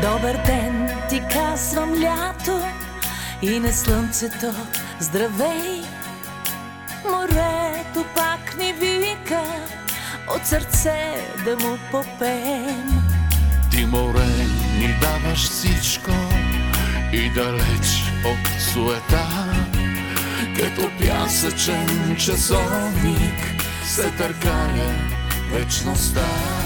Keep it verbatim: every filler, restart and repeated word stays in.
Добър ден ти казвам, лято, и на слънцето здравей. Морето пак ни вика от сърце да му попеем. Ти, море, ни даваш всичко и далеч от суета, като пясъчен часовник се търкаля вечността.